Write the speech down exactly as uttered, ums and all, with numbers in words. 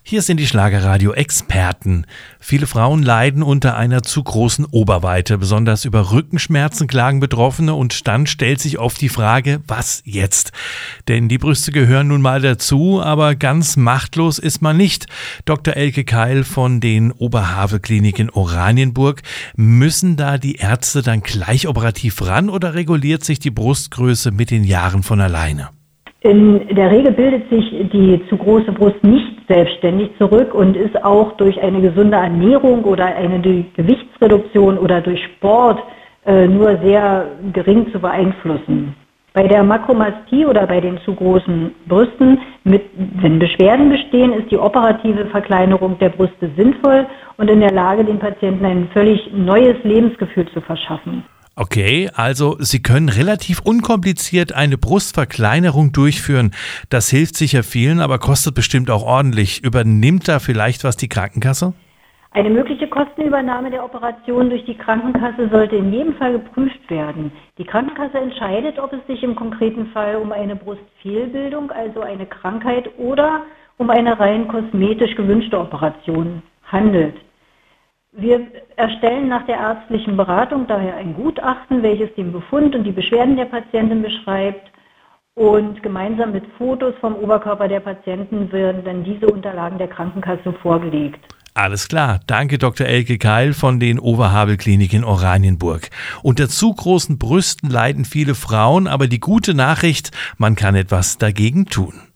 Hier sind die Schlagerradio-Experten. Viele Frauen leiden unter einer zu großen Oberweite. Besonders über Rückenschmerzen klagen Betroffene und dann stellt sich oft die Frage, was jetzt? Denn die Brüste gehören nun mal dazu, aber ganz machtlos ist man nicht. Doktor Elke Keil von den Oberhavel-Klinik in Oranienburg. Müssen da die Ärzte dann gleich operativ ran oder reguliert sich die Brustgröße mit den Jahren von alleine? In der Regel bildet sich die zu große Brust nicht selbstständig zurück und ist auch durch eine gesunde Ernährung oder eine Gewichtsreduktion oder durch Sport äh, nur sehr gering zu beeinflussen. Bei der Makromastie oder bei den zu großen Brüsten, mit, wenn Beschwerden bestehen, ist die operative Verkleinerung der Brüste sinnvoll und in der Lage, den Patienten ein völlig neues Lebensgefühl zu verschaffen. Okay, also Sie können relativ unkompliziert eine Brustverkleinerung durchführen. Das hilft sicher vielen, aber kostet bestimmt auch ordentlich. Übernimmt da vielleicht was die Krankenkasse? Eine mögliche Kostenübernahme der Operation durch die Krankenkasse sollte in jedem Fall geprüft werden. Die Krankenkasse entscheidet, ob es sich im konkreten Fall um eine Brustfehlbildung, also eine Krankheit, oder um eine rein kosmetisch gewünschte Operation handelt. Wir erstellen nach der ärztlichen Beratung daher ein Gutachten, welches den Befund und die Beschwerden der Patientin beschreibt, und gemeinsam mit Fotos vom Oberkörper der Patienten werden dann diese Unterlagen der Krankenkasse vorgelegt. Alles klar. Danke Doktor Elke Keil von den Oberhavel-Klinik in Oranienburg. Unter zu großen Brüsten leiden viele Frauen, aber die gute Nachricht, man kann etwas dagegen tun.